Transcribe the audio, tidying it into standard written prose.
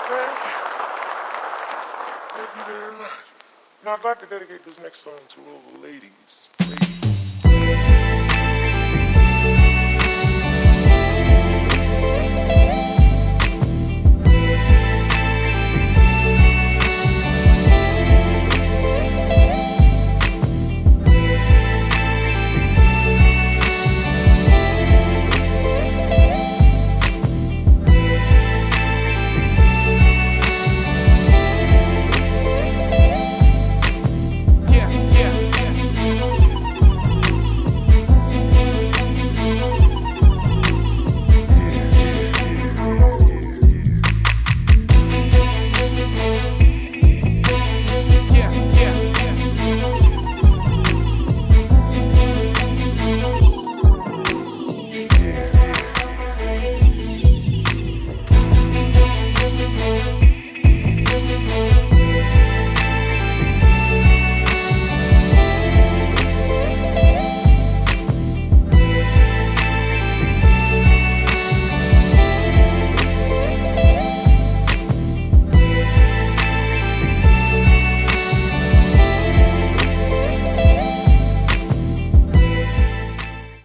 Thank you very much. Now, I'd like to dedicate this next song to all the ladies. Ladies.